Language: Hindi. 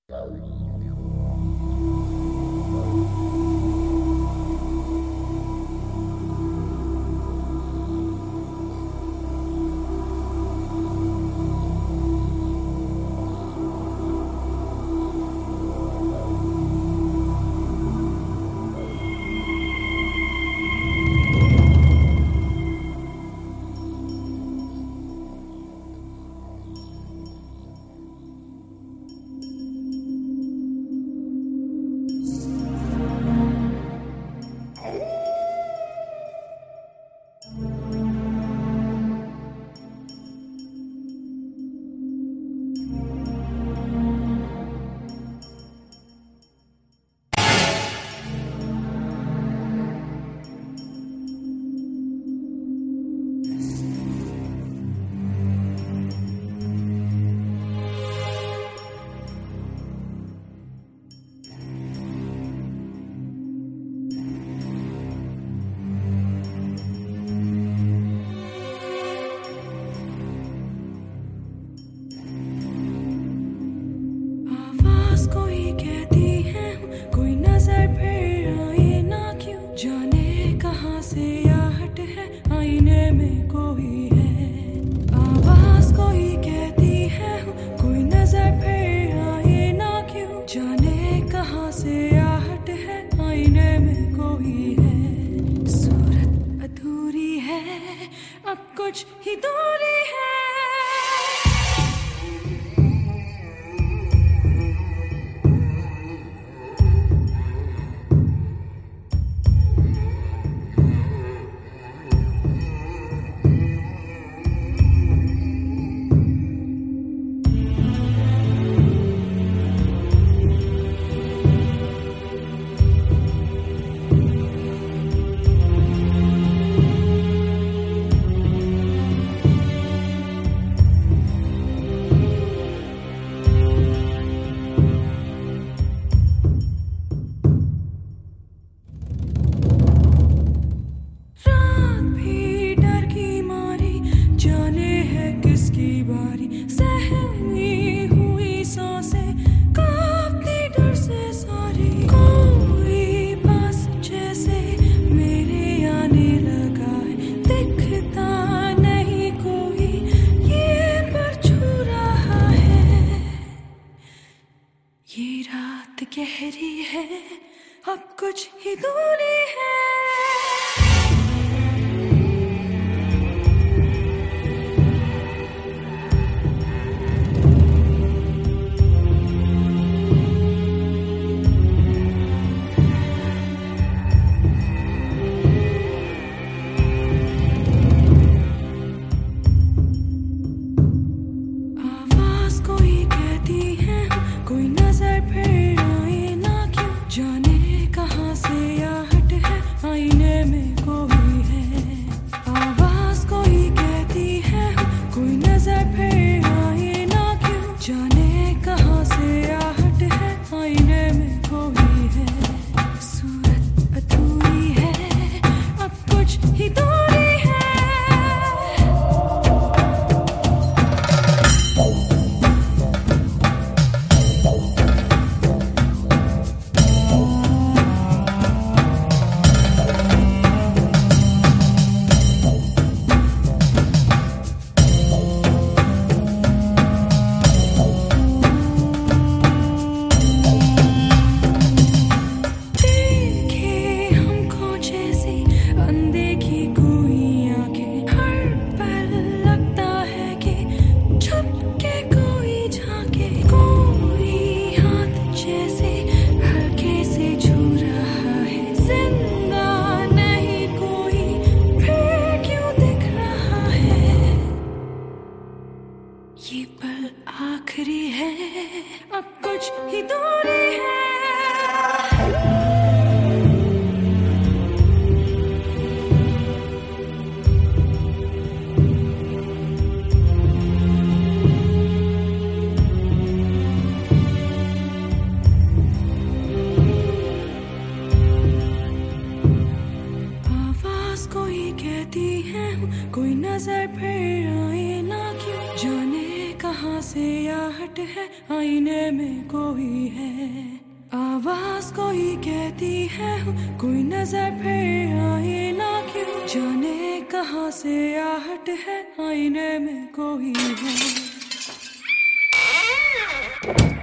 कुछ ही दूरी है। ये रात गहरी है, अब कुछ ही दूरी है। आवाज कोई कहती है, कोई नजर फिर आए ना क्यों, जाने कहाँ से आहट है, आईने में कोई है। आवाज कोई कहती है, कोई नजर फिर आए ना क्यों, जाने कहाँ से आहट है, आईने में कोई है। सूरत अधूरी है, अब कुछ ही दूरी है। ये पल आखिरी है, अब कुछ ही दूरी है। आवाज कोई कहती है, कोई नजर फिर आए ना क्यों, जाने कहाँ से आहट आहट है, आईने में कोई है। आवाज कोई कहती है कोई नजर फिर आए ना क्यों, जाने कहाँ से आहट है, आईने में कोई है।